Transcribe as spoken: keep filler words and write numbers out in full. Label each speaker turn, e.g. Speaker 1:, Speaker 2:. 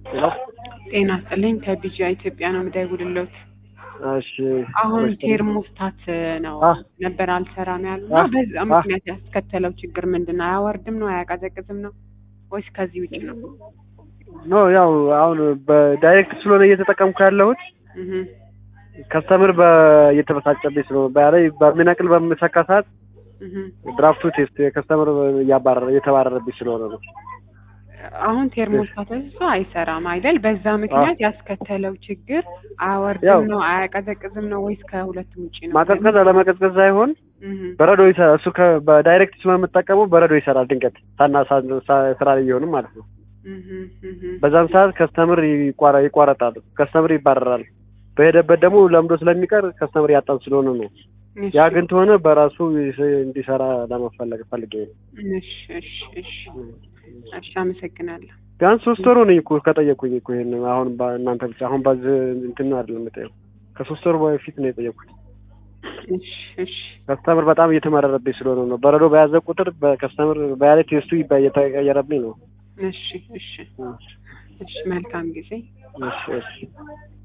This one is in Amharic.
Speaker 1: ጤና ይስጥልኝ ከቢጂ ኢትዮጵያ ነው የምደውልልዎት።
Speaker 2: እሺ
Speaker 1: አሁን ቴርሞስታት ነው ነበር አልሰራም ያሉና በዛ ምክንያት ያስከተለው ችግር ምንድነው? አያወርድም ነው አያቀዘቅዝም ነው ወይስ ከዚህ ውጪ ነው?
Speaker 2: ኖ ያው አሁን በዳይሬክት ስለሆነ እየተጠቀምኩ ያለሁት
Speaker 1: እህ
Speaker 2: ከስተመር በየተበሳጨብኝ ስለሆነ ባላይ በሚነቅል በመሰካ ሰዓት
Speaker 1: እህ
Speaker 2: ድራፍቱ ቴስት የከስተመር ያባረረ የተባረረብኝ ስለሆነ ነው።
Speaker 1: አሁን ቴርሞስታቱ አይሰራም አይደል? በዛ ምክንያት ያስከተለው ችግር አያወርድም ነው አያቀዘቅዝም ነው ወይስ ከሁለቱም ውጪ ነው?
Speaker 2: ማቀዝቀዝ አለማቀዝቀዝ ሳይሆን በረዶ ይሰራል። እሱ በዳይሬክት ስለምጠቀመው በረዶ ይሰራል። ድንገት ሳና ስራ ላይ ይሆንም ማለት ነው።
Speaker 1: እህ እህ
Speaker 2: በዛም ሰዓት ከስተመር ይቋራ ይቋረጣል። ከስተመር ይባረራል። በሄደበት ደግሞ ለምዶ ስለሚቀር ከስተመር ያጣን ስለሆነ ነው። ያ ግን ተሆነ በራሱ እንዲሰራ ለማፈለግ ፈልጌ ነው።
Speaker 1: እሺ እሺ እሺ እሺ አመሰግናለሁ።
Speaker 2: ቢያንስ ሶስት ወር ነው እኮ ከጠየቁኝ እኮ ይሄን አሁን እናንተ ብቻ አሁን ባዝ እንትን አይደለም የምጠየው ከሶስት ወር በፊት ነው የጠየቁት።
Speaker 1: እሺ እሺ
Speaker 2: ከስተመር በጣም እየተመረረብኝ ስለሆነ ነው። በረዶ በያዘ ቁጥር በከስተመር በያለ ቴስቱ እየተቀየረብኝ ነው።
Speaker 1: እሺ እሺ እሺ መልካም ጊዜ።
Speaker 2: እሺ እሺ